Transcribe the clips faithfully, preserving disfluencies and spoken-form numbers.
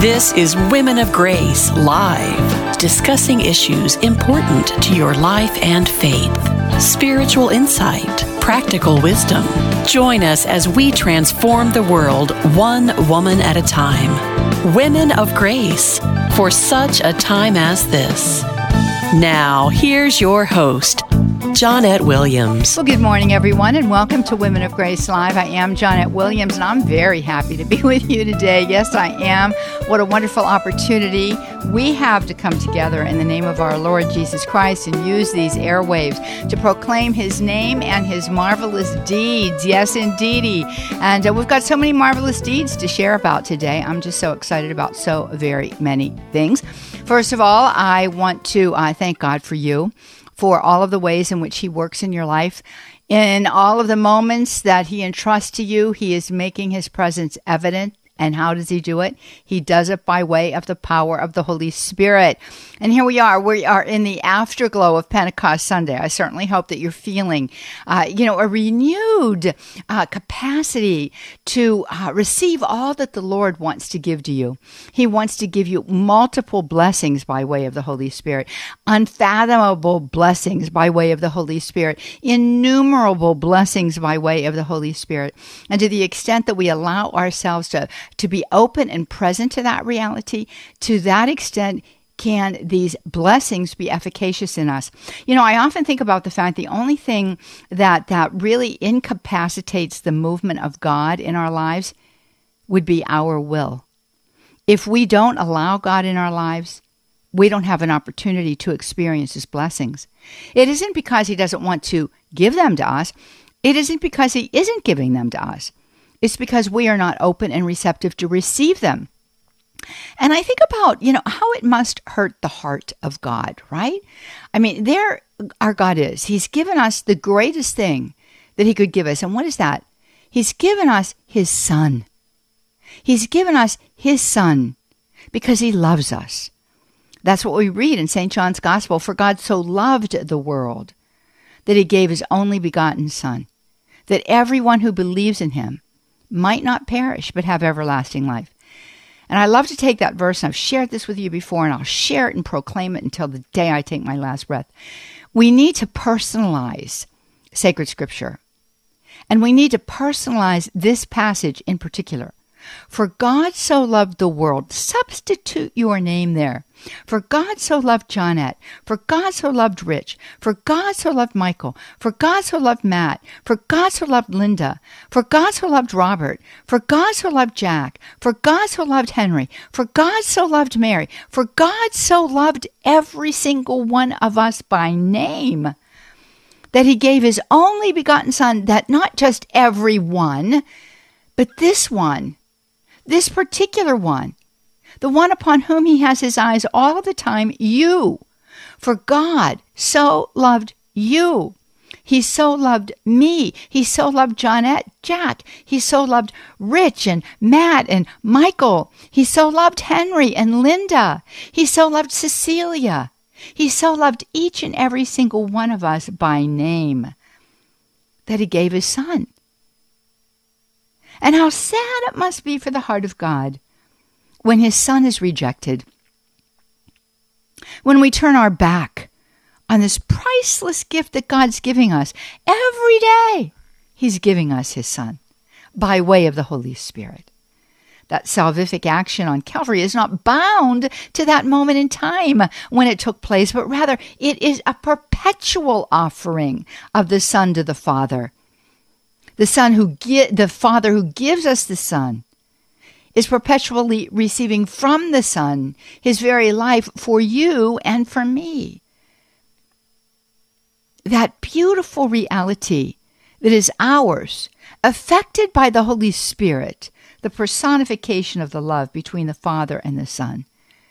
This is Women of Grace Live, discussing issues important to your life and faith, spiritual insight, practical wisdom. Join us as we transform the world one woman at a time. Women of Grace, for such a time as this. Now, here's your host, Johnnette Williams. Well, good morning, everyone, and welcome to Women of Grace Live. I am Johnnette Williams, and I'm very happy to be with you today. Yes, I am. What a wonderful opportunity we have to come together in the name of our Lord Jesus Christ and use these airwaves to proclaim His name and His marvelous deeds. Yes, indeedy. And uh, we've got so many marvelous deeds to share about today. I'm just so excited about so very many things. First of all, I want to uh, thank God for you, for all of the ways in which He works in your life. In all of the moments that He entrusts to you, He is making His presence evident. And how does He do it? He does it by way of the power of the Holy Spirit. And here we are. We are in the afterglow of Pentecost Sunday. I certainly hope that you're feeling, uh, you know, a renewed uh, capacity to uh, receive all that the Lord wants to give to you. He wants to give you multiple blessings by way of the Holy Spirit, unfathomable blessings by way of the Holy Spirit, innumerable blessings by way of the Holy Spirit. And to the extent that we allow ourselves to to be open and present to that reality, to that extent can these blessings be efficacious in us. You know, I often think about the fact the only thing that, that really incapacitates the movement of God in our lives would be our will. If we don't allow God in our lives, we don't have an opportunity to experience His blessings. It isn't because He doesn't want to give them to us. It isn't because He isn't giving them to us. It's because we are not open and receptive to receive them. And I think about, you know, how it must hurt the heart of God, right? I mean, there our God is. He's given us the greatest thing that He could give us. And what is that? He's given us His Son. He's given us His Son because He loves us. That's what we read in Saint John's Gospel. For God so loved the world that He gave His only begotten Son, that everyone who believes in Him might not perish, but have everlasting life. And I love to take that verse, and I've shared this with you before, and I'll share it and proclaim it until the day I take my last breath. We need to personalize sacred scripture. And we need to personalize this passage in particular. For God so loved the world. Substitute your name there. For God so loved Johnnette. For God so loved Rich. For God so loved Michael. For God so loved Matt. For God so loved Linda. For God so loved Robert. For God so loved Jack. For God so loved Henry. For God so loved Mary. For God so loved every single one of us by name, that He gave His only begotten Son, that not just every one, but this one, this particular one, the one upon whom He has His eyes all the time, you. For God so loved you. He so loved me. He so loved Johnnette, Jack. He so loved Rich and Matt and Michael. He so loved Henry and Linda. He so loved Cecilia. He so loved each and every single one of us by name, that He gave His Son. And how sad it must be for the heart of God when His Son is rejected. When we turn our back on this priceless gift that God's giving us. Every day He's giving us His Son by way of the Holy Spirit. That salvific action on Calvary is not bound to that moment in time when it took place, but rather it is a perpetual offering of the Son to the Father. The Son who gi- the Father who gives us the Son is perpetually receiving from the Son His very life for you and for me. That beautiful reality that is ours, affected by the Holy Spirit, the personification of the love between the Father and the Son,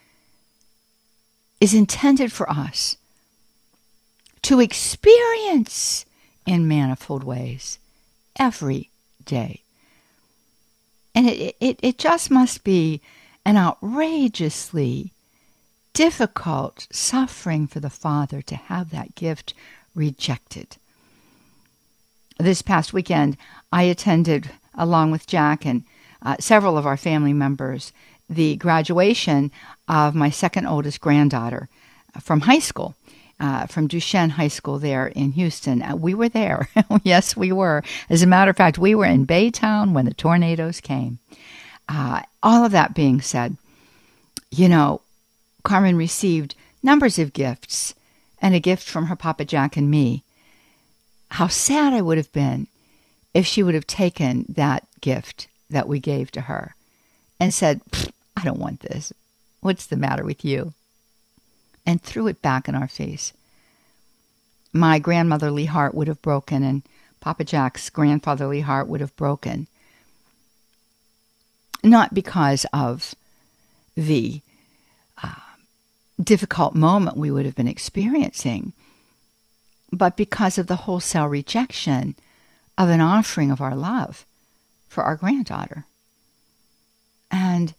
is intended for us to experience in manifold ways every day. And it, it, it just must be an outrageously difficult suffering for the Father to have that gift rejected. This past weekend, I attended, along with Jack and uh, several of our family members, the graduation of my second oldest granddaughter from high school, uh, from Duchesne High School there in Houston. Uh, we were there. Yes, we were. As a matter of fact, we were in Baytown when the tornadoes came. Uh, all of that being said, you know, Carmen received numbers of gifts and a gift from her Papa Jack and me. How sad I would have been if she would have taken that gift that we gave to her and said, I don't want this. What's the matter with you? And threw it back in our face. My grandmotherly heart would have broken, and Papa Jack's grandfatherly heart would have broken. Not because of the uh, difficult moment we would have been experiencing, but because of the wholesale rejection of an offering of our love for our granddaughter. And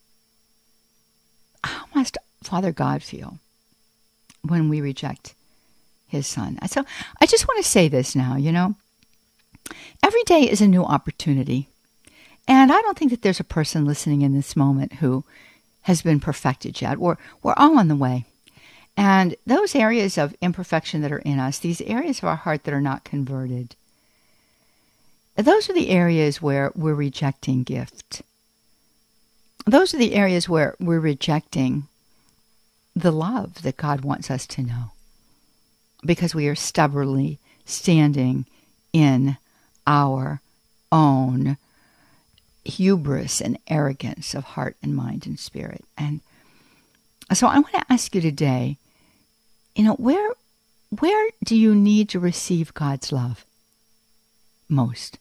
how must Father God feel when we reject his son? So I just want to say this now, you know, every day is a new opportunity. And I don't think that there's a person listening in this moment who has been perfected yet. We're, we're all on the way. And those areas of imperfection that are in us, these areas of our heart that are not converted, those are the areas where we're rejecting gift. Those are the areas where we're rejecting the love that God wants us to know, because we are stubbornly standing in our own hubris and arrogance of heart and mind and spirit. And so I want to ask you today, you know, where where do you need to receive God's love most?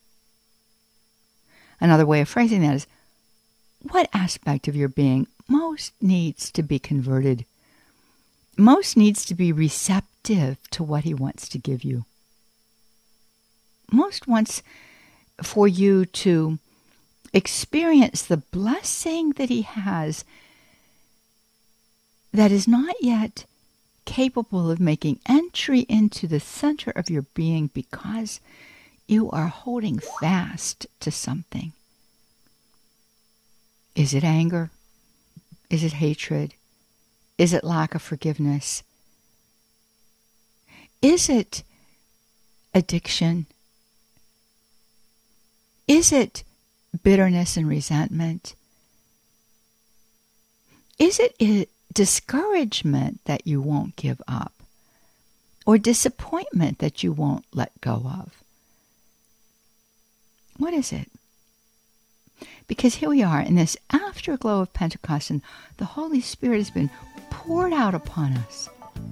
Another way of phrasing that is, what aspect of your being most needs to be converted, most needs to be receptive to what he wants to give you, most wants for you to experience the blessing that he has that is not yet capable of making entry into the center of your being because you are holding fast to something. Is it anger? Is it hatred? Is it lack of forgiveness? Is it addiction? Is it bitterness and resentment? Is it, it discouragement that you won't give up? Or disappointment that you won't let go of? What is it? Because here we are in this afterglow of Pentecost, and the Holy Spirit has been poured out upon us.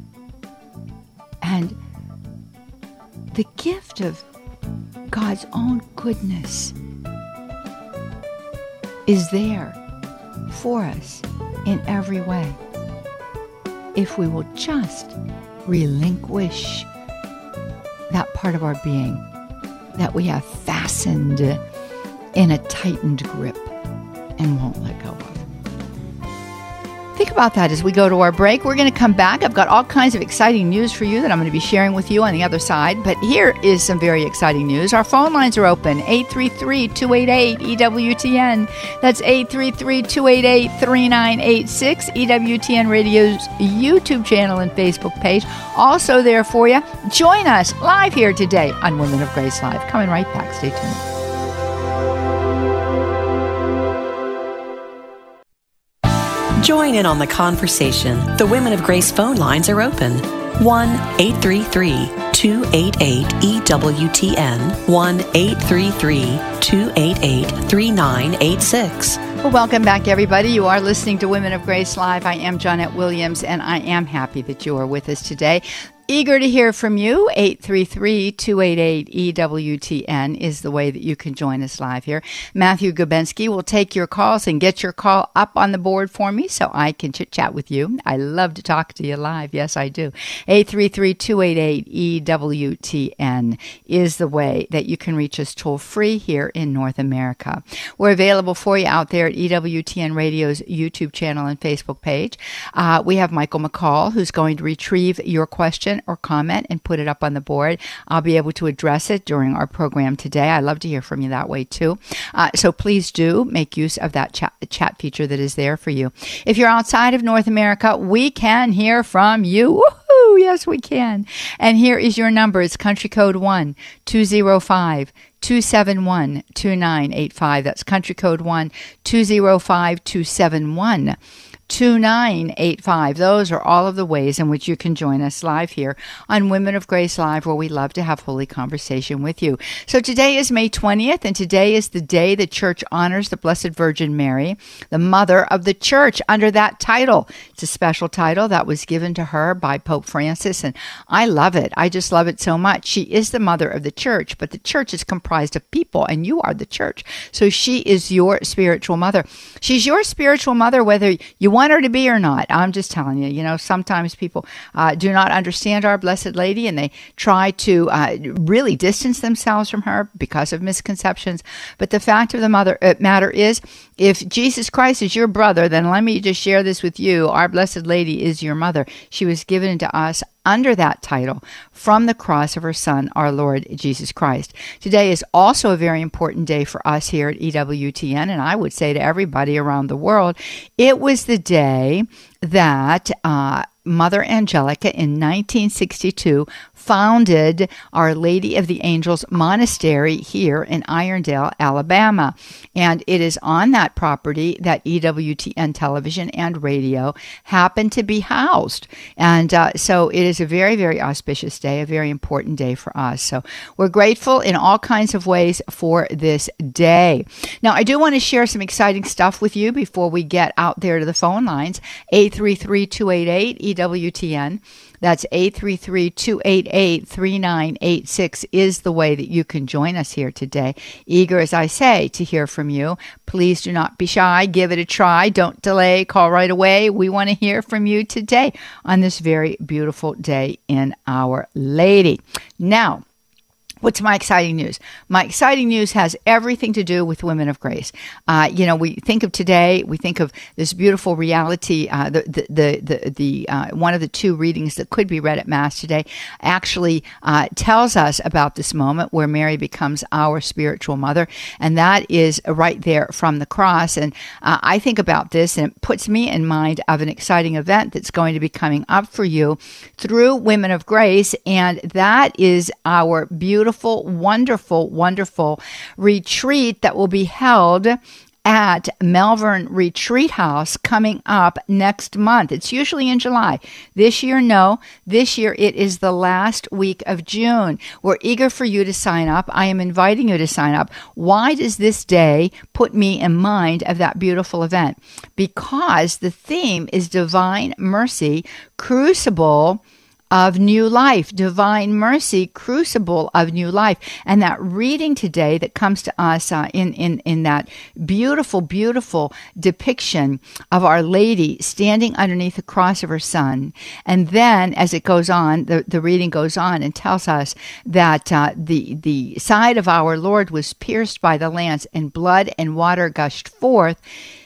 And the gift of God's own goodness is there for us in every way, if we will just relinquish that part of our being that we have fastened in a tightened grip and won't let go of. Think about that as we go to our break. We're going to come back. I've got all kinds of exciting news for you that I'm going to be sharing with you on the other side. But here is some very exciting news. Our phone lines are open, eight three three, two eight eight, E W T N. That's eight three three, two eight eight, three nine eight six. E W T N Radio's YouTube channel and Facebook page. Also there for you. Join us live here today on Women of Grace Live. Coming right back. Stay tuned. Join in on the conversation. The Women of Grace phone lines are open. one eight three three, two eight eight, E W T N. one eight three three, two eight eight, three nine eight six. Well, welcome back, everybody. You are listening to Women of Grace Live. I am Johnnette Williams, and I am happy that you are with us today. Eager to hear from you. eight three three, two eight eight, E W T N is the way that you can join us live here. Matthew Gubensky will take your calls and get your call up on the board for me so I can chit-chat with you. I love to talk to you live. Yes, I do. eight three three, two eight eight, E W T N is the way that you can reach us toll-free here in North America. We're available for you out there at E W T N Radio's YouTube channel and Facebook page. Uh, we have Michael McCall, who's going to retrieve your question question or comment and put it up on the board. I'll be able to address it during our program today. I love to hear from you that way too. Uh, so please do make use of that chat, chat feature that is there for you. If you're outside of North America, we can hear from you. Woohoo! Yes, we can. And here is your number. It's country code one two zero five two seven one two nine eight five. That's country code one two zero five two seven one two nine eight five. Those are all of the ways in which you can join us live here on Women of Grace Live, where we love to have holy conversation with you. So today is May twentieth, and today is the day the church honors the Blessed Virgin Mary, the mother of the church, under that title. It's a special title that was given to her by Pope Francis, and I love it. I just love it so much. She is the mother of the church, but the church is comprised of people, and you are the church. So she is your spiritual mother. She's your spiritual mother whether you want her to be or not. I'm just telling you, you know, sometimes people uh, do not understand our Blessed Lady, and they try to uh, really distance themselves from her because of misconceptions. But the fact of the mother, uh, matter is, if Jesus Christ is your brother, then let me just share this with you. Our Blessed Lady is your mother. She was given to us under that title from the cross of her Son, our Lord Jesus Christ. Today is also a very important day for us here at E W T N, and I would say to everybody around the world, it was the day that uh, Mother Angelica in nineteen sixty-two founded Our Lady of the Angels Monastery here in Irondale, Alabama. And it is on that property that E W T N television and radio happen to be housed. And uh, so it is a very, very auspicious day, a very important day for us. So we're grateful in all kinds of ways for this day. Now, I do want to share some exciting stuff with you before we get out there to the phone lines. eight three three, two eight eight, E W T N. That's eight three three, two eight eight, three nine eight six is the way that you can join us here today. Eager, as I say, to hear from you. Please do not be shy. Give it a try. Don't delay. Call right away. We want to hear from you today on this very beautiful day in Our Lady. Now, what's my exciting news? My exciting news has everything to do with Women of Grace. Uh, you know, we think of today, we think of this beautiful reality. Uh, the the the the, the uh, one of the two readings that could be read at Mass today actually uh, tells us about this moment where Mary becomes our spiritual mother, and that is right there from the cross. And uh, I think about this, and it puts me in mind of an exciting event that's going to be coming up for you through Women of Grace, and that is our beautiful Beautiful, wonderful, wonderful retreat that will be held at Malvern Retreat House coming up next month. It's usually in July. This year, no. This year, it is the last week of June. We're eager for you to sign up. I am inviting you to sign up. Why does this day put me in mind of that beautiful event? Because the theme is Divine Mercy, Crucible of New Life, Divine Mercy, Crucible of New Life. And that reading today that comes to us uh, in, in, in that beautiful, beautiful depiction of Our Lady standing underneath the cross of her Son. And then as it goes on, the, the reading goes on and tells us that uh, the, the side of our Lord was pierced by the lance, and blood and water gushed forth.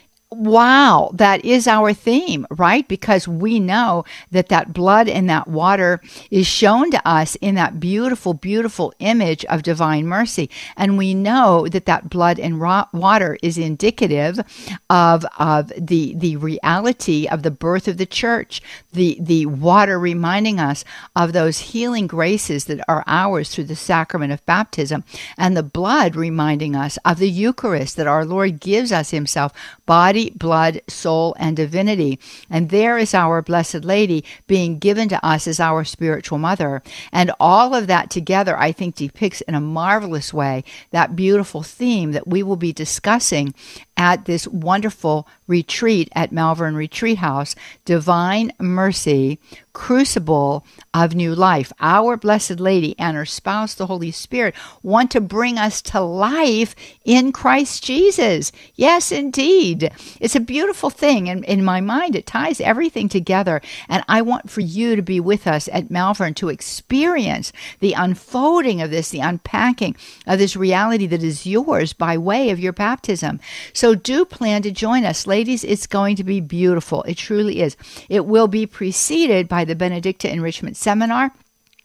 Wow, that is our theme, right? Because we know that that blood and that water is shown to us in that beautiful, beautiful image of divine mercy. And we know that that blood and ra- water is indicative of, of the, the reality of the birth of the church, the, the water reminding us of those healing graces that are ours through the sacrament of baptism, and the blood reminding us of the Eucharist that our Lord gives us himself, body, blood, soul, and divinity. And there is our Blessed Lady being given to us as our spiritual mother. And all of that together, I think, depicts in a marvelous way that beautiful theme that we will be discussing at this wonderful retreat at Malvern Retreat House, Divine Mercy, Crucible of New Life. Our Blessed Lady and her spouse, the Holy Spirit, want to bring us to life in Christ Jesus. Yes, indeed. It's a beautiful thing. And in my mind, it ties everything together. And I want for you to be with us at Malvern to experience the unfolding of this, the unpacking of this reality that is yours by way of your baptism. So So do plan to join us. Ladies, it's going to be beautiful. It truly is. It will be preceded by the Benedicta Enrichment Seminar.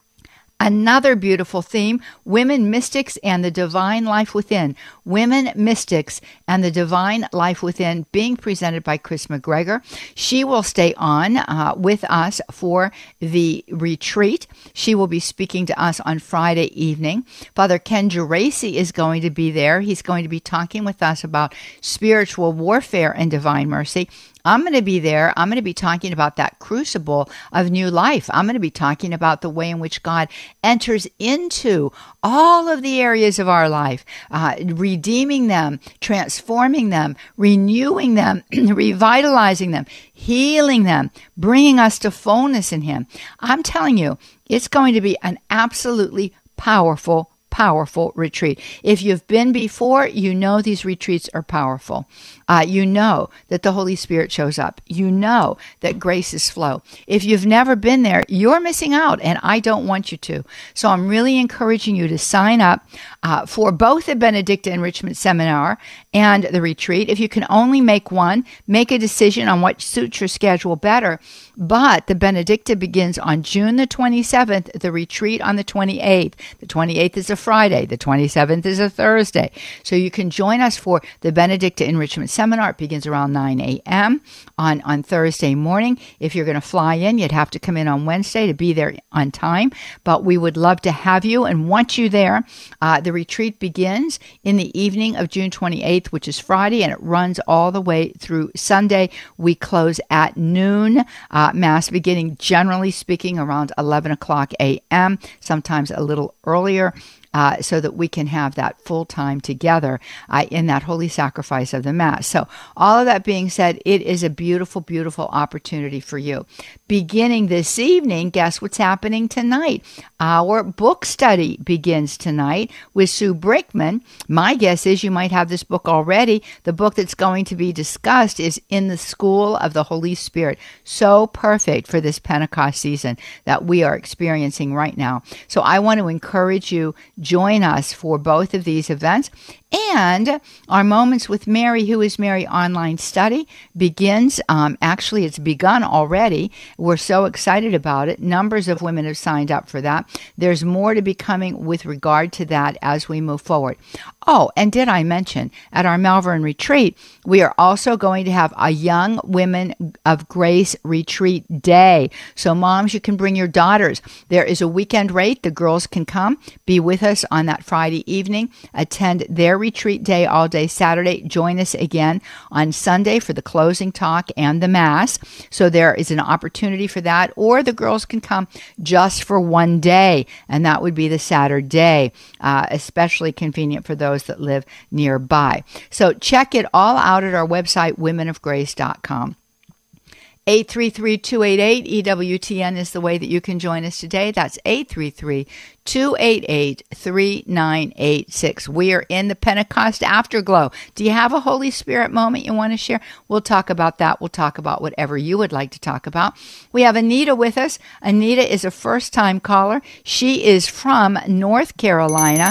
Another beautiful theme, Women Mystics and the Divine Life Within. Women Mystics and the Divine Life Within, being presented by Chris McGregor. She will stay on uh, with us for the retreat. She will be speaking to us on Friday evening. Father Ken Geraci is going to be there. He's going to be talking with us about spiritual warfare and divine mercy. I'm going to be there. I'm going to be talking about that crucible of new life. I'm going to be talking about the way in which God enters into all of the areas of our life, uh, redeeming them, transforming them, renewing them, revitalizing them, healing them, bringing us to fullness in Him. I'm telling you, it's going to be an absolutely powerful powerful retreat. If you've been before, you know these retreats are powerful. Uh, you know that the Holy Spirit shows up. You know that graces flow. If you've never been there, you're missing out, and I don't want you to. So I'm really encouraging you to sign up uh, for both the Benedicta Enrichment Seminar and the retreat. If you can only make one, make a decision on what suits your schedule better. But the Benedicta begins on June the twenty-seventh, the retreat on the twenty-eighth. The twenty-eighth is a Friday. The twenty-seventh is a Thursday. So you can join us for the Benedicta Enrichment Seminar. It begins around nine a.m. on, on Thursday morning. If you're going to fly in, you'd have to come in on Wednesday to be there on time. But we would love to have you and want you there. Uh, the retreat begins in the evening of June twenty-eighth, which is Friday, and it runs all the way through Sunday. We close at noon. Uh, Mass beginning, generally speaking, around eleven o'clock a.m., sometimes a little earlier. Uh, so that we can have that full time together uh, in that holy sacrifice of the Mass. So all of that being said, it is a beautiful, beautiful opportunity for you. Beginning this evening, guess what's happening tonight? Our book study begins tonight with Sue Brickman. My guess is you might have this book already. The book that's going to be discussed is In the School of the Holy Spirit. So perfect for this Pentecost season that we are experiencing right now. So I want to encourage you, join us for both of these events. And our Moments with Mary, Who is Mary online study begins. Um, actually, it's begun already. We're so excited about it. Numbers of women have signed up for that. There's more to be coming with regard to that as we move forward. Oh, and did I mention at our Malvern retreat, we are also going to have a Young Women of Grace retreat day. So moms, you can bring your daughters. There is a weekend rate. The girls can come, be with us on that Friday evening, attend their retreat day all day Saturday. Join us again on Sunday for the closing talk and the Mass. So there is an opportunity for that, or the girls can come just for one day, and that would be the Saturday, uh, especially convenient for those that live nearby. So check it all out at our website, women of grace dot com. eight three three, two eight eight, E W T N is the way that you can join us today. That's eight three three, two eight eight, three nine eight six. We are in the Pentecost afterglow. Do you have a Holy Spirit moment you want to share? We'll talk about that. We'll talk about whatever you would like to talk about. We have Anita with us. Anita is a first-time caller. She is from North Carolina.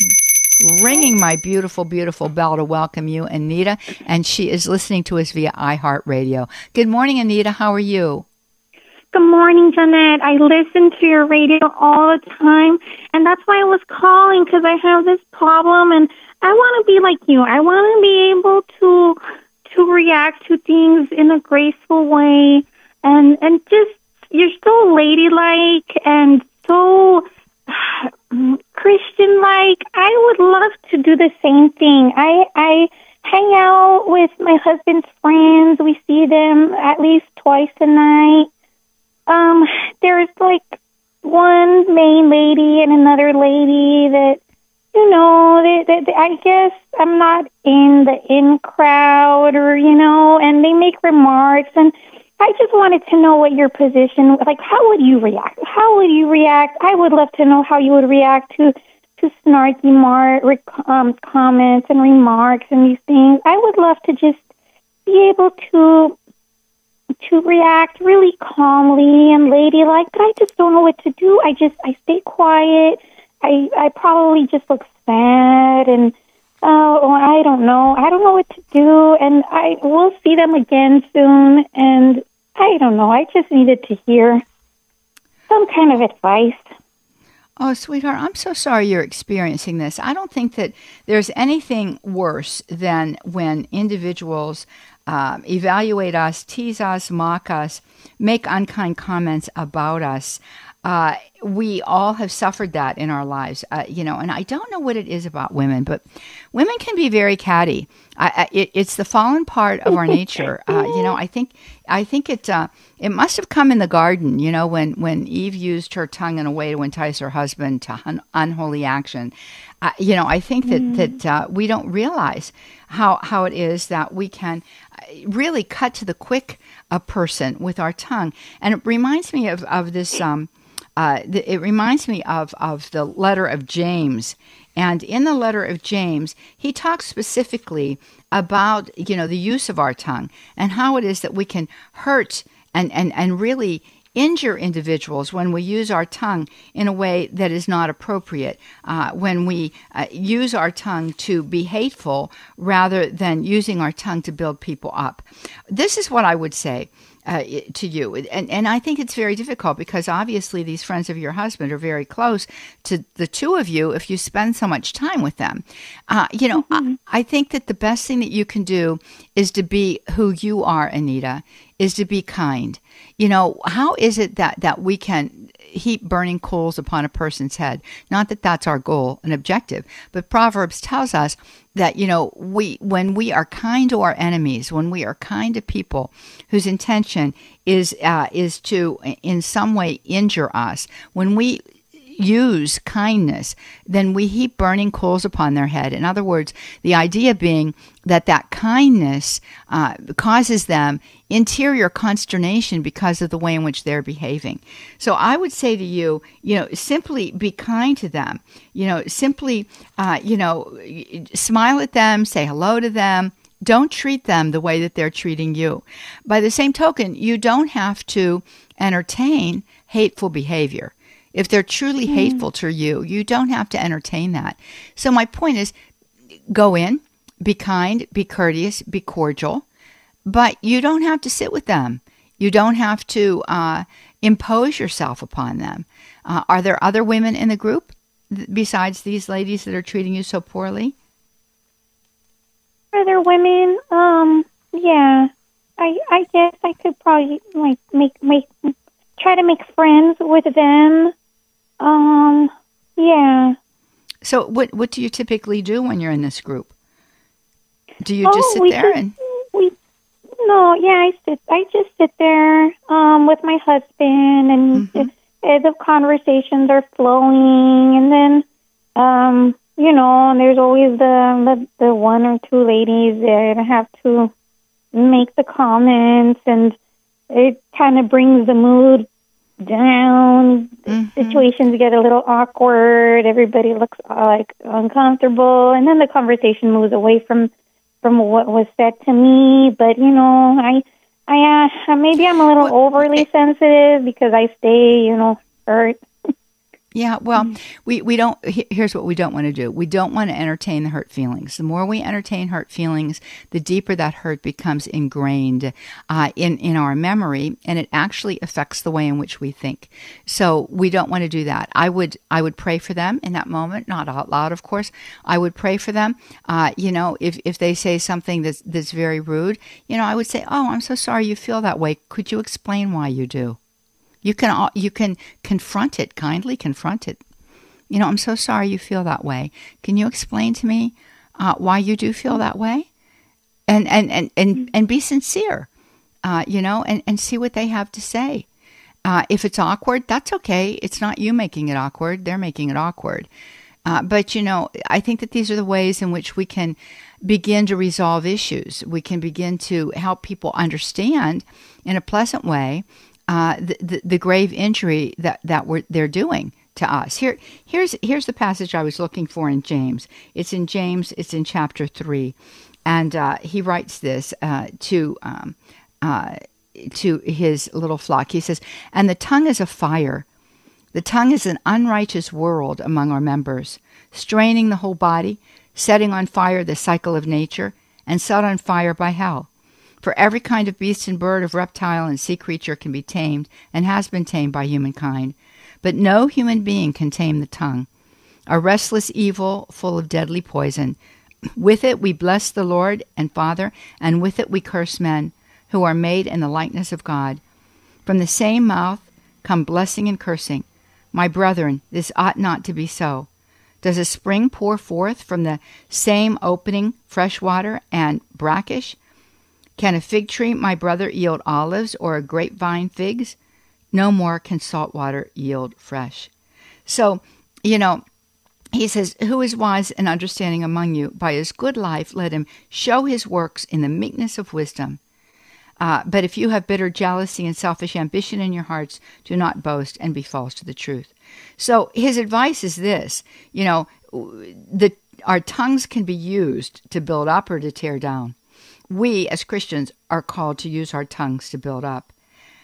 Ringing my beautiful, beautiful bell to welcome you, Anita, and she is listening to us via iHeartRadio. Good morning, Anita. How are you? Good morning, Jeanette. I listen to your radio all the time, and that's why I was calling, because I have this problem, and I want to be like you. I want to be able to to react to things in a graceful way, and and just, you're so ladylike and so Christian-like. I would love to do the same thing. I I hang out with my husband's friends. We see them at least twice a night. Um, there's like one main lady and another lady that, you know, they, they, they, I guess I'm not in the in crowd, or, you know, and they make remarks, and I just wanted to know what your position, like, how would you react? How would you react? I would love to know how you would react to, to snarky mar- um, comments and remarks and these things. I would love to just be able to to react really calmly and ladylike, but I just don't know what to do. I just, I stay quiet. I, I probably just look sad, and oh, I don't know. I don't know what to do, and I will see them again soon, and I don't know. I just needed to hear some kind of advice. Oh, sweetheart, I'm so sorry you're experiencing this. I don't think that there's anything worse than when individuals uh, evaluate us, tease us, mock us, make unkind comments about us. Uh, we all have suffered that in our lives, uh, you know, and I don't know what it is about women, but women can be very catty. I, I, it, it's the fallen part of our nature. Uh, you know, I think I think it uh, it must have come in the garden, you know, when, when Eve used her tongue in a way to entice her husband to un- unholy action. Uh, you know, I think that, mm. that uh, we don't realize how, how it is that we can really cut to the quick a person with our tongue. And it reminds me of, of this... Um, Uh, th- it reminds me of, of the letter of James. And in the letter of James, he talks specifically about, you know, the use of our tongue and how it is that we can hurt and, and, and really injure individuals when we use our tongue in a way that is not appropriate, uh, when we uh, use our tongue to be hateful rather than using our tongue to build people up. This is what I would say. Uh, to you. And and I think it's very difficult because obviously these friends of your husband are very close to the two of you if you spend so much time with them. Uh, you know, mm-hmm. I, I think that the best thing that you can do is to be who you are, Anita, is to be kind. You know, how is it that, that we can heap burning coals upon a person's head? Not that that's our goal and objective, but Proverbs tells us that, you know, we when we are kind to our enemies, when we are kind to people whose intention is uh, is to in some way injure us, when we use kindness, then we heap burning coals upon their head. In other words, the idea being that that kindness uh, causes them interior consternation because of the way in which they're behaving. So I would say to you, you know, simply be kind to them. You know, simply, uh, you know, smile at them, say hello to them. Don't treat them the way that they're treating you. By the same token, you don't have to entertain hateful behavior. If they're truly mm. hateful to you, you don't have to entertain that. So my point is, go in, be kind, be courteous, be cordial, but you don't have to sit with them. You don't have to uh, impose yourself upon them. Uh, are there other women in the group th- besides these ladies that are treating you so poorly? Are there women? Um, yeah. I I guess I could probably like make make try to make friends with them. Um, yeah. So what what do you typically do when you're in this group? Do you oh, just sit we there just, and we no, yeah, I sit I just sit there um with my husband, and mm-hmm. the, the conversations are flowing, and then um you know, and there's always the, the the one or two ladies that have to make the comments, and it kind of brings the mood down. Mm-hmm. Situations get a little awkward. Everybody looks like uncomfortable, and then the conversation moves away from from what was said to me. But you know, I I uh, maybe I'm a little well, overly sensitive because I stay, you know, hurt. Yeah, well, mm-hmm. we, we don't, here's what we don't want to do. We don't want to entertain the hurt feelings. The more we entertain hurt feelings, the deeper that hurt becomes ingrained uh, in, in our memory, and it actually affects the way in which we think. So we don't want to do that. I would I would pray for them in that moment, not out loud, of course. I would pray for them. Uh, you know, if, if they say something that's, that's very rude, you know, I would say, oh, I'm so sorry you feel that way. Could you explain why you do? You can you can confront it, kindly confront it. You know, I'm so sorry you feel that way. Can you explain to me uh, why you do feel that way? And and and and, and be sincere, uh, you know, and, and see what they have to say. Uh, if it's awkward, that's okay. It's not you making it awkward. They're making it awkward. Uh, but, you know, I think that these are the ways in which we can begin to resolve issues. We can begin to help people understand in a pleasant way Uh, the, the, the grave injury that, that we're, they're doing to us. Here, here's here's the passage I was looking for in James. It's in James. It's in chapter three, and uh, he writes this uh, to um, uh, to his little flock. He says, "And the tongue is a fire. The tongue is an unrighteous world among our members, straining the whole body, setting on fire the cycle of nature, and set on fire by hell. For every kind of beast and bird, of reptile and sea creature can be tamed, and has been tamed by humankind. But no human being can tame the tongue, a restless evil full of deadly poison. With it we bless the Lord and Father, and with it we curse men, who are made in the likeness of God. From the same mouth come blessing and cursing. My brethren, this ought not to be so. Does a spring pour forth from the same opening fresh water and brackish? Can a fig tree, my brother, yield olives, or a grapevine figs? No more can salt water yield fresh. So, you know, he says, who is wise and understanding among you? By his good life let him show his works in the meekness of wisdom. Uh, but if you have bitter jealousy and selfish ambition in your hearts, do not boast and be false to the truth. So his advice is this, you know, the, our tongues can be used to build up or to tear down. We as Christians are called to use our tongues to build up.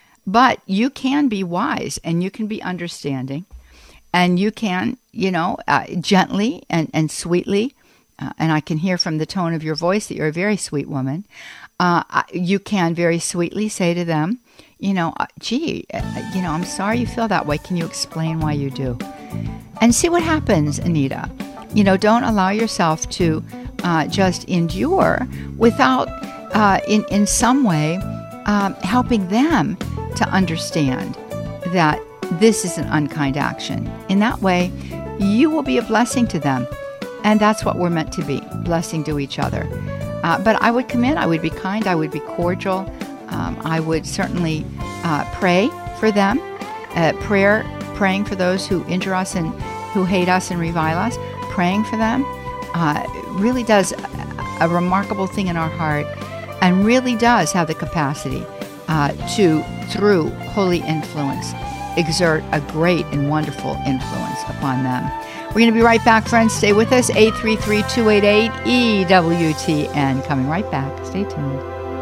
But you can be wise and you can be understanding, and you can, you know, uh, gently and, and sweetly, uh, and I can hear from the tone of your voice that you're a very sweet woman. Uh, you can very sweetly say to them, you know, uh, gee, uh, you know, I'm sorry you feel that way. Can you explain why you do? And see what happens, Anita. You know, don't allow yourself to uh, just endure without, uh, in, in some way, um, helping them to understand that this is an unkind action. In that way, you will be a blessing to them. And that's what we're meant to be, blessing to each other. Uh, but I would come in, I would be kind, I would be cordial. Um, I would certainly uh, pray for them, uh, prayer, praying for those who injure us and who hate us and revile us, praying for them uh, really does a, a remarkable thing in our heart, and really does have the capacity uh, to, through holy influence, exert a great and wonderful influence upon them. We're going to be right back, friends. Stay with us. eight three three, two eight eight, E W T N. Coming right back. Stay tuned.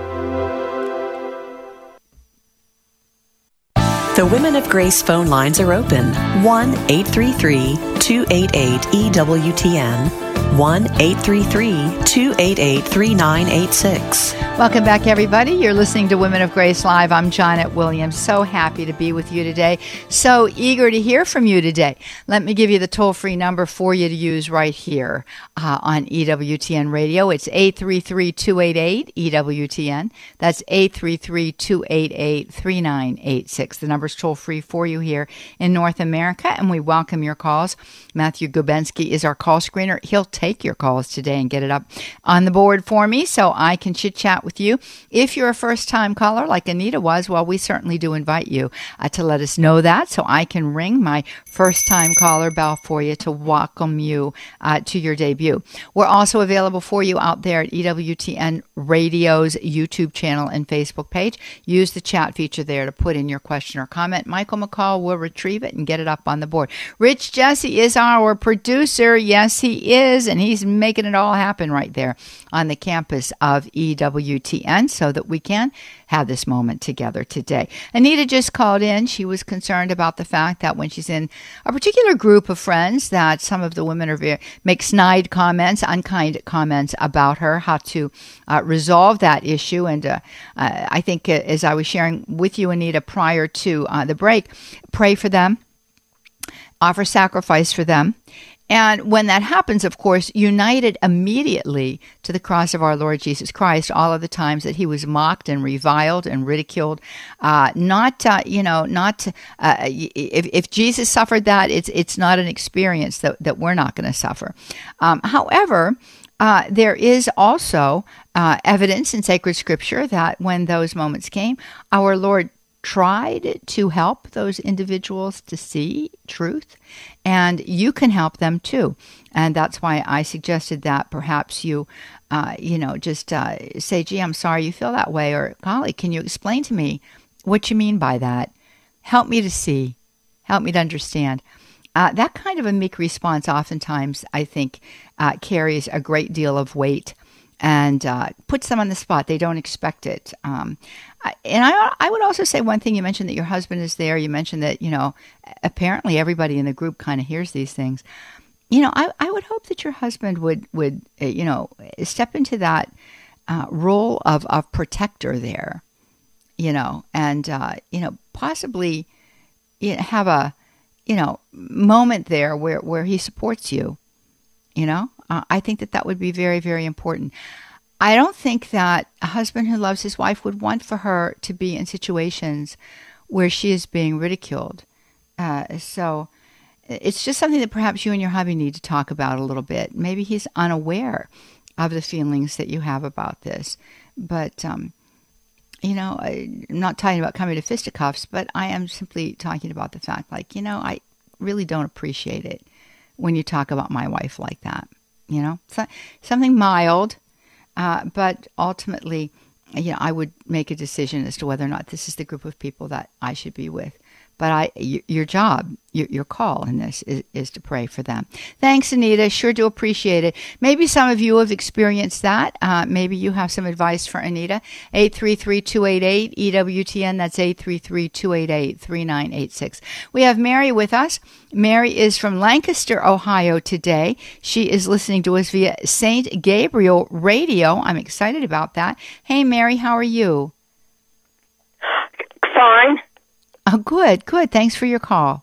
The Women of Grace phone lines are open. one eight three three, two eight eight, E W T N. one eight three three, two eight eight, three nine eight six. Welcome back, everybody. You're listening to Women of Grace Live. I'm Janet Williams. So happy to be with you today. So eager to hear from you today. Let me give you the toll-free number for you to use right here uh, on E W T N Radio. It's eight three three, two eight eight, E W T N. That's eight three three, two eight eight, three nine eight six. The number's toll-free for you here in North America, and we welcome your calls. Matthew Gubensky is our call screener. He'll take your calls today and get it up on the board for me so I can chit-chat with you. If you're a first-time caller like Anita was, well, we certainly do invite you uh, to let us know that so I can ring my first-time caller bell for you to welcome you uh, to your debut. We're also available for you out there at E W T N Radio's YouTube channel and Facebook page. Use the chat feature there to put in your question or comment. Michael McCall will retrieve it and get it up on the board. Rich Jesse is our producer. Yes, he is, and he's making it all happen right there on the campus of E W T N so that we can have this moment together today. Anita just called in. She was concerned about the fact that when she's in a particular group of friends, that some of the women are very, make snide comments, unkind comments about her, how to uh, resolve that issue. And uh, uh, I think uh, as I was sharing with you, Anita, prior to uh, the break, pray for them, offer sacrifice for them. And when that happens, of course, united immediately to the cross of our Lord Jesus Christ, all of the times that he was mocked and reviled and ridiculed, uh, not, uh, you know, not, uh, if, if Jesus suffered that, it's it's not an experience that, that we're not going to suffer. Um, however, uh, there is also uh, evidence in sacred scripture that when those moments came, our Lord tried to help those individuals to see truth, and you can help them too. And that's why I suggested that perhaps you, uh, you know, just uh, say, gee, I'm sorry you feel that way, or golly, can you explain to me what you mean by that? Help me to see, help me to understand. Uh, that kind of a meek response oftentimes, I think, uh, carries a great deal of weight and uh, puts them on the spot. They don't expect it. Um, and I I would also say one thing. You mentioned that your husband is there. You mentioned that, you know, apparently everybody in the group kind of hears these things. you know, I, I would hope that your husband would, would uh, you know, step into that uh, role of, of protector there, you know, and, uh, you know, possibly you know, have a, you know, moment there where, where he supports you, you know. Uh, I think that that would be very, very important. I don't think that a husband who loves his wife would want for her to be in situations where she is being ridiculed. Uh, so it's just something that perhaps you and your hubby need to talk about a little bit. Maybe he's unaware of the feelings that you have about this. But, um, you know, I, I'm not talking about coming to fisticuffs, but I am simply talking about the fact, like, you know, I really don't appreciate it when you talk about my wife like that. You know, so, something mild, uh, but ultimately, you know, I would make a decision as to whether or not this is the group of people that I should be with. But I, y- your job, your, your call in this is, is to pray for them. Thanks, Anita. Sure do appreciate it. Maybe some of you have experienced that. Uh, maybe you have some advice for Anita. eight three three, two eight eight, E W T N. That's eight three three, two eight eight, three nine eight six. We have Mary with us. Mary is from Lancaster, Ohio today. She is listening to us via Saint Gabriel Radio. I'm excited about that. Hey, Mary, how are you? Fine. Oh, good, good. Thanks for your call.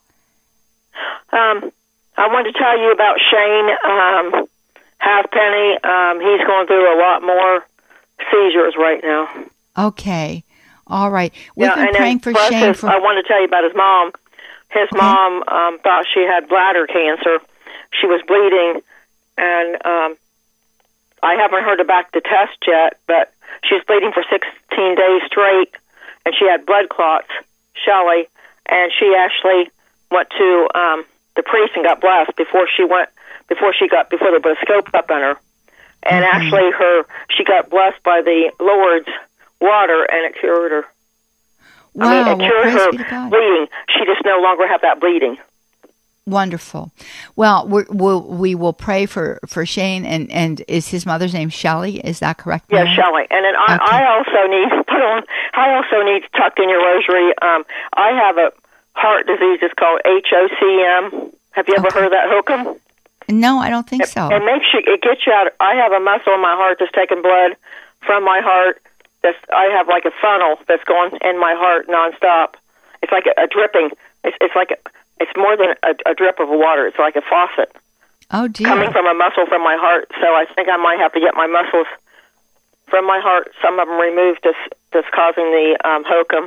Um, I wanted to tell you about Shane um, Halfpenny. Um, he's going through a lot more seizures right now. Okay. All right. We've yeah, been and praying for plus Shane his, for... I wanted to tell you about his mom. His okay. mom um, thought she had bladder cancer. She was bleeding, and um, I haven't heard about the test yet, but she was bleeding for sixteen days straight, and she had blood clots. Shelley, and she actually went to um, the priest and got blessed before she went before she got before they put a scope up on her, and mm-hmm. actually her she got blessed by the Lord's water, and it cured her. Wow, I mean, it cured well, her bleeding. She just no longer had that bleeding. Wonderful. Well, we're, we'll, we will pray for, for Shane, and, and is his mother's name Shelley? Is that correct? Yes, yeah, Shelley. And then I, okay. I also need put on. I also need tucked in your rosary. Um, I have a heart disease. It's called H O C M. Have you ever okay. heard of that hokum? No, I don't think it, so. It makes you. It gets you out. I have a muscle in my heart that's taking blood from my heart. That's I have like a funnel that's going in my heart nonstop. It's like a, a dripping. It's it's like a, it's more than a, a drip of water. It's like a faucet. Oh dear! Coming from a muscle from my heart. So I think I might have to get my muscles from my heart. Some of them removed. That's that's causing the um, hokum.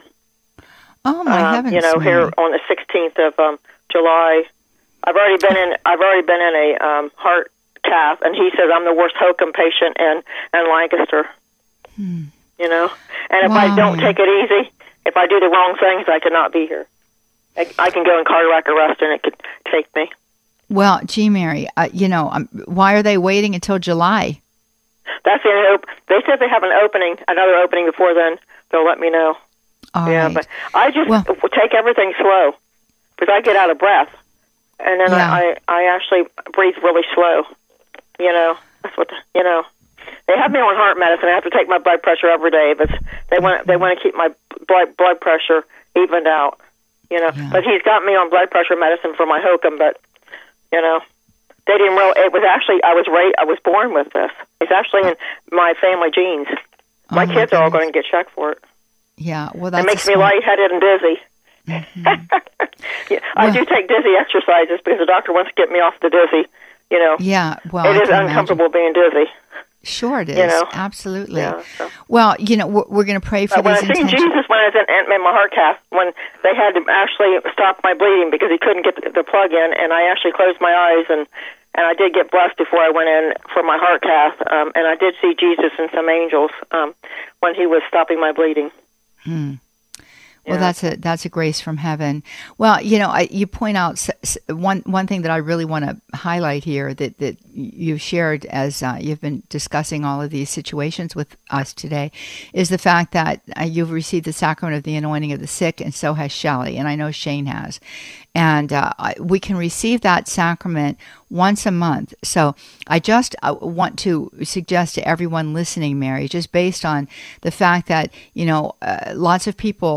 Oh my um, heavens! You know, Mary. here on the sixteenth of um, July. I've already been in. I've already been in a um, heart cath, and he says I'm the worst hokum patient in in Lancaster. Hmm. You know, and if wow. I don't take it easy, if I do the wrong things, I could not be here. I, I can go in cardiac arrest, and it could take me. Well, gee, Mary, uh, you know, um, why are they waiting until July? That's the hope. They said they have an opening, another opening before then. They'll let me know. All yeah, right. but I just well, take everything slow because I get out of breath, and then yeah. I, I I actually breathe really slow. You know, that's what the, you know. They have me on heart medicine. I have to take my blood pressure every day, but they want they want to keep my blood blood pressure evened out. You know, yeah. but he's got me on blood pressure medicine for my hokum. But you know, they didn't really. It was actually I was right. I was born with this. It's actually in my family genes. My oh kids my are all goodness. going to get checked for it. Yeah, well, that's it makes me smart. lightheaded and dizzy. Mm-hmm. yeah, I well, do take dizzy exercises because the doctor wants to get me off the dizzy. You know, yeah, well, it I is uncomfortable imagine. being dizzy. Sure it is. You know? Absolutely. Yeah, so. Well, you know, we're, we're going to pray for but when these I seen intentions. Jesus when I was in, in my heart cath, when they had to actually stop my bleeding because he couldn't get the, the plug in, and I actually closed my eyes, and, and I did get blessed before I went in for my heart cath, um, and I did see Jesus and some angels um, when he was stopping my bleeding. Hmm. Well, Yeah. that's a that's a grace from heaven. Well, you know, I, you point out s- s- one one thing that I really want to highlight here that that you've shared as uh, you've been discussing all of these situations with us today, is the fact that uh, you've received the sacrament of the anointing of the sick, and so has Shelley, and I know Shane has, and uh, I- we can receive that sacrament once a month. So I just uh, want to suggest to everyone listening, Mary, just based on the fact that you know uh, lots of people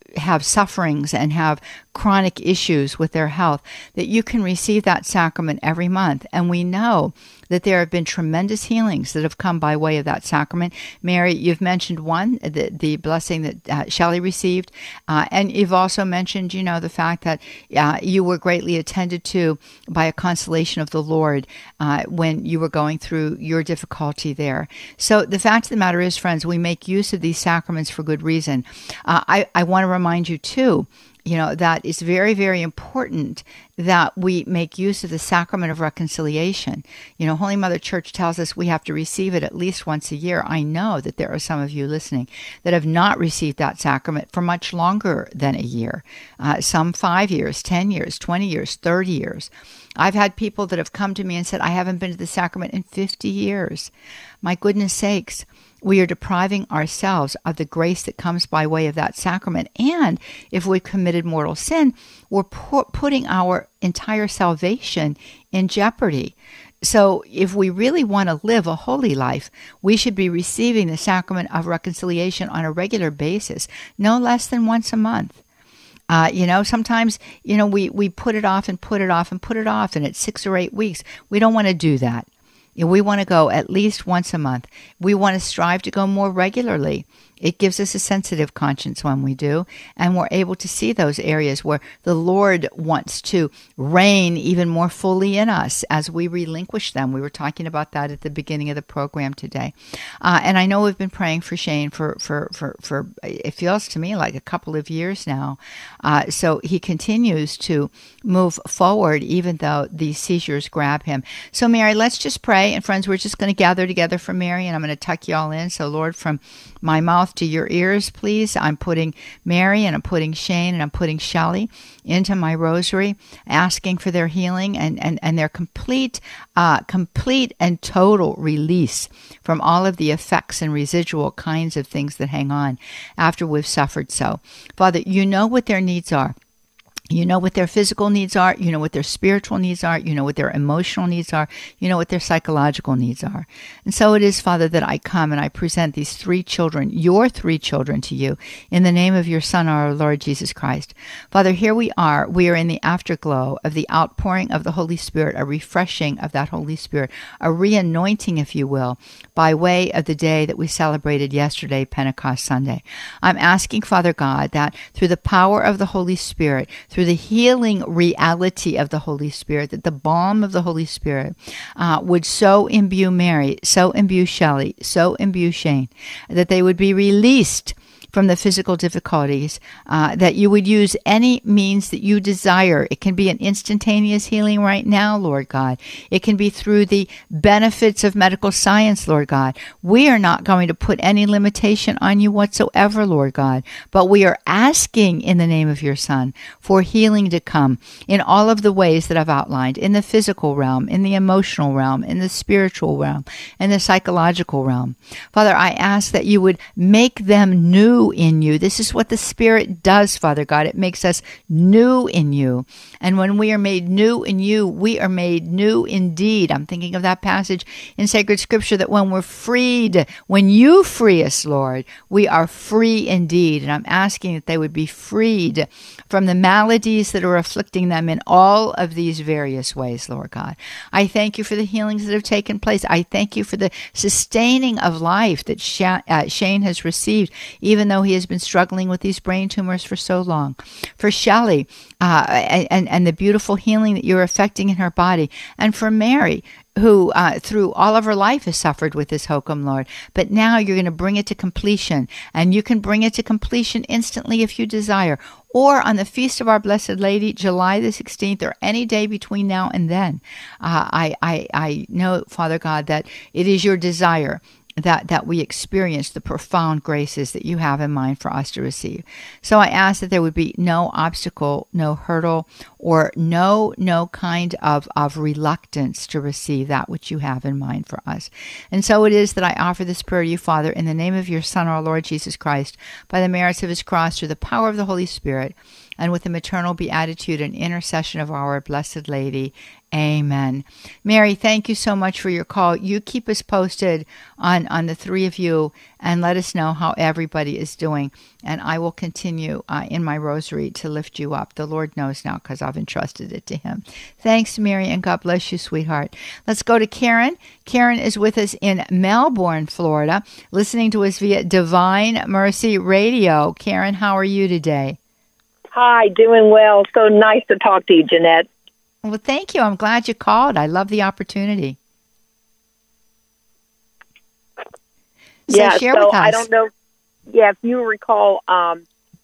have sufferings and have chronic issues with their health, that you can receive that sacrament every month. And we know that there have been tremendous healings that have come by way of that sacrament. Mary, you've mentioned one, the, the blessing that uh, Shelley received. Uh, and you've also mentioned, you know, the fact that uh, you were greatly attended to by a consolation of the Lord uh, when you were going through your difficulty there. So the fact of the matter is, friends, we make use of these sacraments for good reason. Uh, I, I want to remind you, too, you know, that it's very, very important that we make use of the sacrament of reconciliation. You know, Holy Mother Church tells us we have to receive it at least once a year. I know that there are some of you listening that have not received that sacrament for much longer than a year. Uh, some five years, ten years, twenty years, thirty years. I've had people that have come to me and said, I haven't been to the sacrament in fifty years. My goodness sakes. We are depriving ourselves of the grace that comes by way of that sacrament. And if we've committed mortal sin, we're pu- putting our entire salvation in jeopardy. So if we really want to live a holy life, we should be receiving the sacrament of reconciliation on a regular basis, no less than once a month. Uh, you know, sometimes, you know, we, we put it off and put it off and put it off, and it's six or eight weeks. We don't want to do that. We want to go at least once a month. We want to strive to go more regularly. It gives us a sensitive conscience when we do, and we're able to see those areas where the Lord wants to reign even more fully in us as we relinquish them. We were talking about that at the beginning of the program today. Uh, and I know we've been praying for Shane for, for, for, for, it feels to me like a couple of years now. Uh, so he continues to move forward even though these seizures grab him. So Mary, let's just pray. And friends, we're just going to gather together for Mary, and I'm going to tuck you all in. So Lord, from my mouth to your ears, please. I'm putting Mary and I'm putting Shane and I'm putting Shelley into my rosary, asking for their healing and, and, and their complete, uh, complete and total release from all of the effects and residual kinds of things that hang on after we've suffered so. Father, you know what their needs are. You know what their physical needs are. You know what their spiritual needs are. You know what their emotional needs are. You know what their psychological needs are. And so it is, Father, that I come and I present these three children, your three children, to you in the name of your Son, our Lord Jesus Christ. Father, here we are. We are in the afterglow of the outpouring of the Holy Spirit, a refreshing of that Holy Spirit, a re-anointing, if you will, by way of the day that we celebrated yesterday, Pentecost Sunday. I'm asking, Father God, that through the power of the Holy Spirit, through the healing reality of the Holy Spirit, that the balm of the Holy Spirit uh, would so imbue Mary, so imbue Shelley, so imbue Shane, that they would be released from the physical difficulties, uh, that you would use any means that you desire. It can be an instantaneous healing right now, Lord God. It can be through the benefits of medical science, Lord God. We are not going to put any limitation on you whatsoever, Lord God, but we are asking in the name of your Son for healing to come in all of the ways that I've outlined, in the physical realm, in the emotional realm, in the spiritual realm, in the psychological realm. Father, I ask that you would make them new in you. This is what the Spirit does, Father God. It makes us new in you. And when we are made new in you, we are made new indeed. I'm thinking of that passage in sacred scripture that when we're freed, when you free us, Lord, we are free indeed. And I'm asking that they would be freed from the maladies that are afflicting them in all of these various ways, Lord God. I thank you for the healings that have taken place. I thank you for the sustaining of life that Shane has received, even though he has been struggling with these brain tumors for so long. For Shelley, uh, and, and the beautiful healing that you're effecting in her body. And for Mary, who uh, through all of her life has suffered with this hokum, Lord. But now you're going to bring it to completion. And you can bring it to completion instantly if you desire. Or on the Feast of Our Blessed Lady, July the sixteenth, or any day between now and then. Uh, I, I, I know, Father God, that it is your desire that that we experience the profound graces that you have in mind for us to receive. So I ask that there would be no obstacle, no hurdle, or no no kind of, of reluctance to receive that which you have in mind for us. And so it is that I offer this prayer to you, Father, in the name of your Son, our Lord Jesus Christ, by the merits of his cross, through the power of the Holy Spirit, and with the maternal beatitude and intercession of our Blessed Lady. Amen. Mary, thank you so much for your call. You keep us posted on, on the three of you and let us know how everybody is doing. And I will continue uh, in my rosary to lift you up. The Lord knows now because I've entrusted it to him. Thanks, Mary, and God bless you, sweetheart. Let's go to Karen. Karen is with us in Melbourne, Florida, listening to us via Divine Mercy Radio. Karen, how are you today? Hi, doing well. So nice to talk to you, Jeanette. Well, thank you. I'm glad you called. I love the opportunity. So yeah, share so with us. I don't know. Yeah, if you recall, um,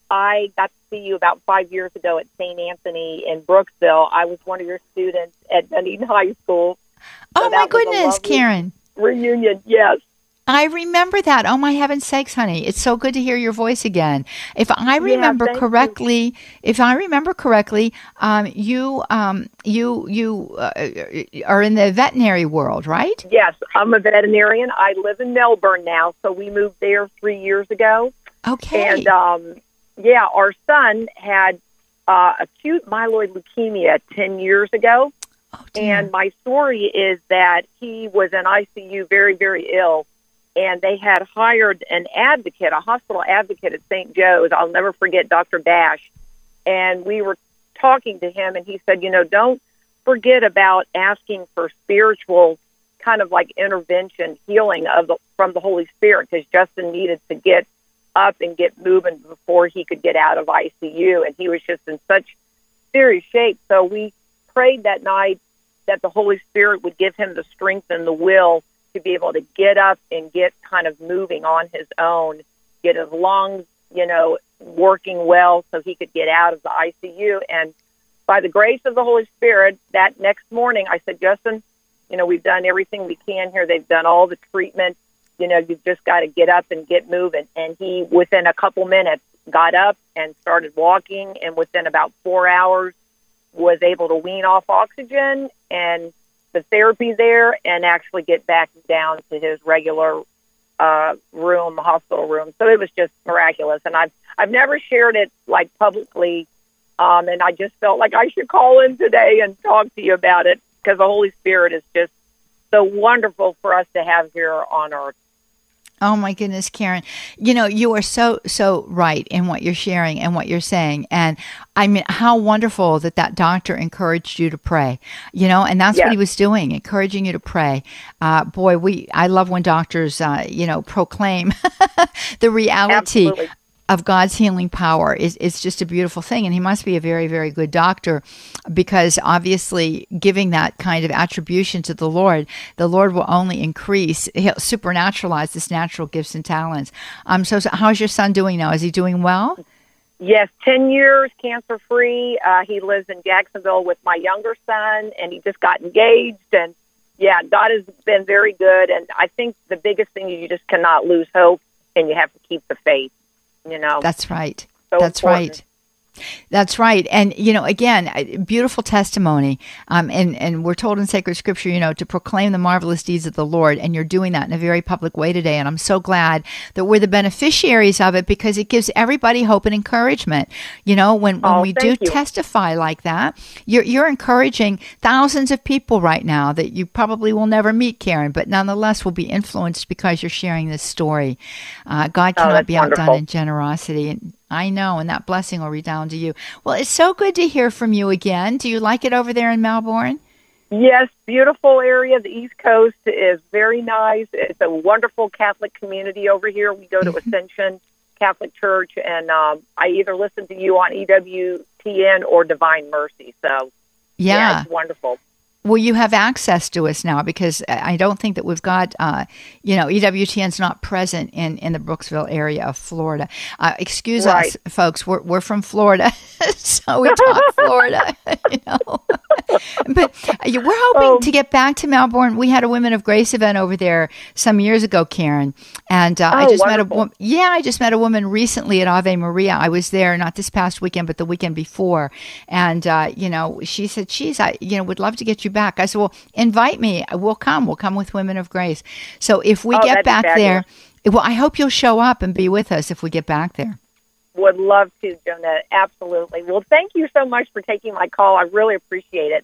I got to see you about five years ago at Saint Anthony in Brooksville. I was one of your students at Dunedin High School. So oh, my goodness, Karen. Reunion, yes. I remember that. Oh, my heaven's sakes, honey. It's so good to hear your voice again. If I remember yeah, correctly, you. if I remember correctly, um, you um, you you uh, are in the veterinary world, right? Yes, I'm a veterinarian. I live in Melbourne now, so we moved there three years ago. Okay. And, um, yeah, our son had uh, acute myeloid leukemia ten years ago. Oh, dear. And my story is that he was in I C U very, very ill. And they had hired an advocate, a hospital advocate at Saint Joe's. I'll never forget Doctor Bash. And we were talking to him, and he said, you know, don't forget about asking for spiritual kind of like intervention, healing of the, from the Holy Spirit, because Justin needed to get up and get moving before he could get out of I C U. And he was just in such serious shape. So we prayed that night that the Holy Spirit would give him the strength and the will to be able to get up and get kind of moving on his own, get his lungs, you know, working well so he could get out of the I C U. And by the grace of the Holy Spirit, that next morning I said, Justin, you know, we've done everything we can here. They've done all the treatment. You know, you've just got to get up and get moving. And he, within a couple minutes, got up and started walking. And within about four hours, was able to wean off oxygen and the therapy there and actually get back down to his regular uh, room, hospital room. So it was just miraculous. And I've, I've never shared it like publicly. Um, and I just felt like I should call in today and talk to you about it because the Holy Spirit is just so wonderful for us to have here on earth. Oh, my goodness, Karen. You know, you are so, so right in what you're sharing and what you're saying. And I mean, how wonderful that that doctor encouraged you to pray, you know, and that's yes. what he was doing, encouraging you to pray. Uh, boy, we, I love when doctors, uh, you know, proclaim the reality Absolutely. of God's healing power. Is it's just a beautiful thing. And he must be a very, very good doctor because obviously giving that kind of attribution to the Lord, the Lord will only increase, he'll supernaturalize this natural gifts and talents. Um, so, so how's your son doing now? Is he doing well? Yes, ten years, cancer-free. Uh, he lives in Jacksonville with my younger son, and he just got engaged. And, yeah, God has been very good. And I think the biggest thing is you just cannot lose hope, and you have to keep the faith. You know, that's right. So that's important. right. That's right. And, you know, again, beautiful testimony. Um, and, and we're told in sacred scripture, you know, to proclaim the marvelous deeds of the Lord. And you're doing that in a very public way today. And I'm so glad that we're the beneficiaries of it because it gives everybody hope and encouragement. You know, when, when oh, we do you. testify like that, you're, you're encouraging thousands of people right now that you probably will never meet, Karen, but nonetheless will be influenced because you're sharing this story. Uh, God cannot oh, be wonderful. outdone in generosity. And I know, and that blessing will redound to you. Well, it's so good to hear from you again. Do you like it over there in Melbourne? Yes, beautiful area. The East Coast is very nice. It's a wonderful Catholic community over here. We go to Ascension Catholic Church, and um, I either listen to you on E W T N or Divine Mercy. So, yeah, yeah it's wonderful. Well, you have access to us now because I don't think that we've got, uh, you know, E W T N's not present in, in the Brooksville area of Florida. Uh, excuse right. us, folks. We're we're from Florida, so we talk Florida, you know. But we're hoping um, to get back to Melbourne. We had a Women of Grace event over there some years ago, Karen, and uh, oh, I just wonderful. met a woman. Yeah, I just met a woman recently at Ave Maria. I was there not this past weekend, but the weekend before, and uh, you know, she said, "Geez, I you know would love to get you back." I said, well, invite me. We'll come. We'll come with Women of Grace. So if we oh, get back there, fabulous. well, I hope you'll show up and be with us if we get back there. Would love to, Jonah. Absolutely. Well, thank you so much for taking my call. I really appreciate it.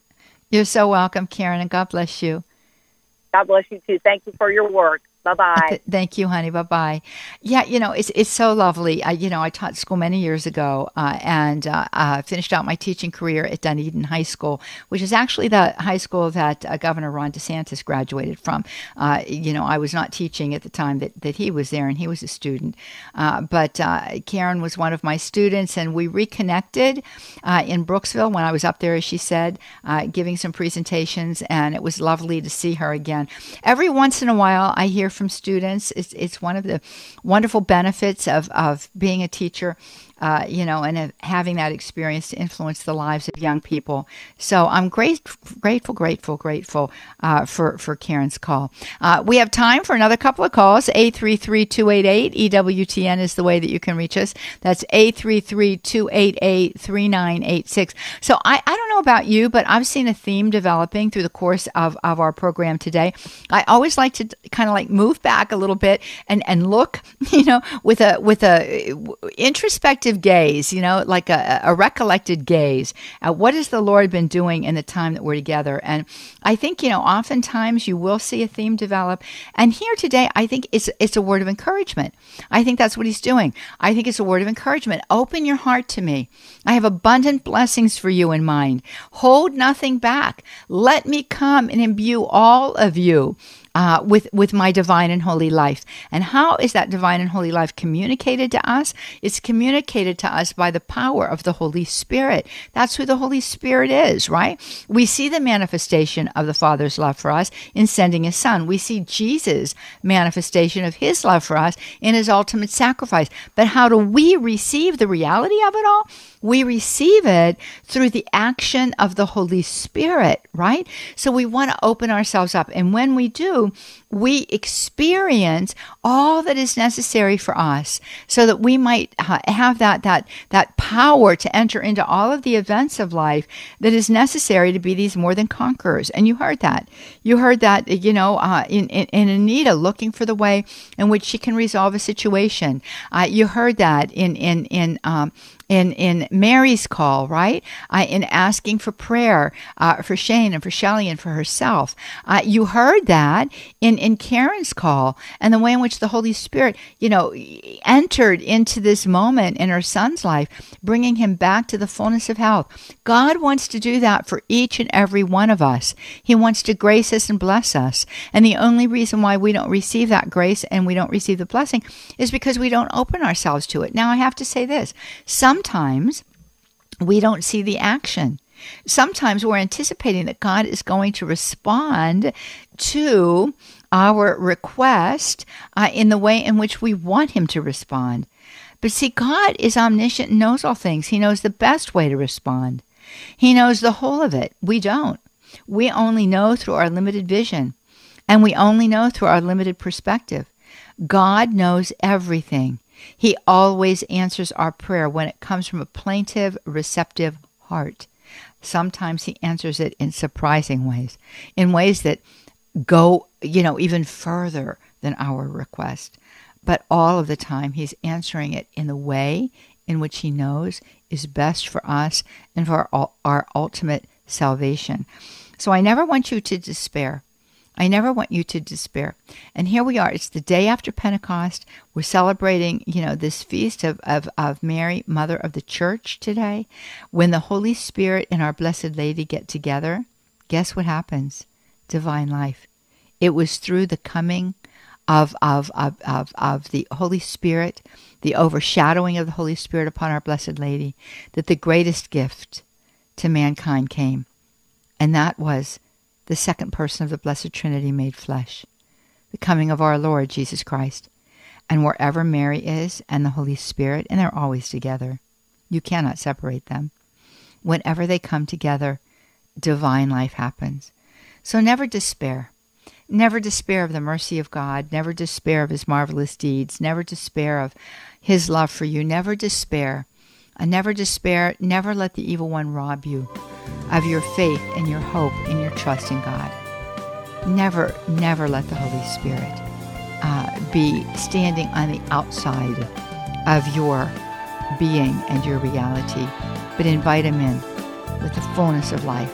You're so welcome, Karen, and God bless you. God bless you, too. Thank you for your work. Bye-bye. Th- thank you, honey. Bye-bye. Yeah, you know, it's it's so lovely. I, you know, I taught school many years ago uh, and uh, uh, finished out my teaching career at Dunedin High School, which is actually the high school that uh, Governor Ron DeSantis graduated from. Uh, you know, I was not teaching at the time that, that he was there, and he was a student. Uh, but uh, Karen was one of my students, and we reconnected uh, in Brooksville when I was up there, as she said, uh, giving some presentations, and it was lovely to see her again. Every once in a while, I hear from students. It's it's one of the wonderful benefits of, of being a teacher, uh, you know, and of having that experience to influence the lives of young people. So I'm great, grateful, grateful, grateful uh, for, for Karen's call. Uh, we have time for another couple of calls. eight three three, two eight eight, E W T N is the way that you can reach us. That's eight three three, two eight eight, three nine eight six. So I, I don't know about you, but I've seen a theme developing through the course of, of our program today. I always like to kind of like move back a little bit and, and look, you know, with a with a introspective gaze, you know, like a, a recollected gaze at what has the Lord been doing in the time that we're together. And I think, you know, oftentimes you will see a theme develop. And here today, I think it's it's a word of encouragement. I think that's what he's doing. I think it's a word of encouragement. Open your heart to me. I have abundant blessings for you in mind. Hold nothing back. Let me come and imbue all of you Uh, with with my divine and holy life. And how is that divine and holy life communicated to us? It's communicated to us by the power of the Holy Spirit. That's who the Holy Spirit is, right? We see the manifestation of the Father's love for us in sending his Son. We see Jesus' manifestation of his love for us in his ultimate sacrifice. But how do we receive the reality of it all? We receive it through the action of the Holy Spirit, right? So we want to open ourselves up. And when we do, we experience all that is necessary for us so that we might have that that that power to enter into all of the events of life that is necessary to be these more than conquerors. And you heard that. You heard that, you know, uh, in, in, in Anita looking for the way in which she can resolve a situation. Uh, you heard that in, in, in, um, In, in Mary's call, right? Uh, in asking for prayer uh, for Shane and for Shelley and for herself. Uh, you heard that in, in Karen's call and the way in which the Holy Spirit, you know, entered into this moment in her son's life, bringing him back to the fullness of health. God wants to do that for each and every one of us. He wants to grace us and bless us. And the only reason why we don't receive that grace and we don't receive the blessing is because we don't open ourselves to it. Now, I have to say this. Some Sometimes we don't see the action. Sometimes we're anticipating that God is going to respond to our request uh, in the way in which we want him to respond. But see, God is omniscient and knows all things. He knows the best way to respond. He knows the whole of it. We don't. We only know through our limited vision, and we only know through our limited perspective. God knows everything. He always answers our prayer when it comes from a plaintive, receptive heart. Sometimes he answers it in surprising ways, in ways that go, you know, even further than our request. But all of the time, he's answering it in the way in which he knows is best for us and for our, our ultimate salvation. So I never want you to despair. I never want you to despair. And here we are. It's the day after Pentecost. We're celebrating, you know, this feast of, of, of Mary, Mother of the Church today. When the Holy Spirit and our Blessed Lady get together, guess what happens? Divine life. It was through the coming of, of, of, of, of the Holy Spirit, the overshadowing of the Holy Spirit upon our Blessed Lady, that the greatest gift to mankind came. And that was the second person of the Blessed Trinity made flesh, the coming of our Lord Jesus Christ. And wherever Mary is and the Holy Spirit, and they're always together, you cannot separate them. Whenever they come together, divine life happens. So never despair. Never despair of the mercy of God. Never despair of his marvelous deeds. Never despair of his love for you. Never despair. And never despair. Never let the evil one rob you of your faith and your hope and your trust in God. Never, never let the Holy Spirit uh, be standing on the outside of your being and your reality, but invite him in with the fullness of life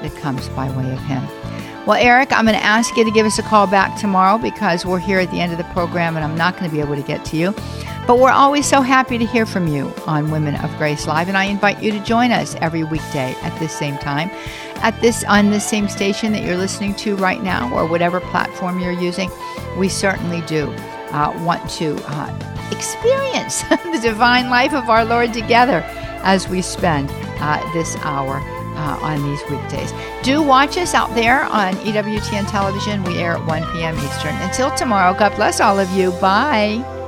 that comes by way of him. Well, Eric, I'm going to ask you to give us a call back tomorrow because we're here at the end of the program and I'm not going to be able to get to you. But we're always so happy to hear from you on Women of Grace Live, and I invite you to join us every weekday at this same time, at this on this same station that you're listening to right now, or whatever platform you're using. We certainly do uh, want to uh, experience the divine life of our Lord together as we spend uh, this hour Uh, on these weekdays. Do watch us out there on E W T N television. We air at one p.m. Eastern. Until tomorrow, God bless all of you. Bye.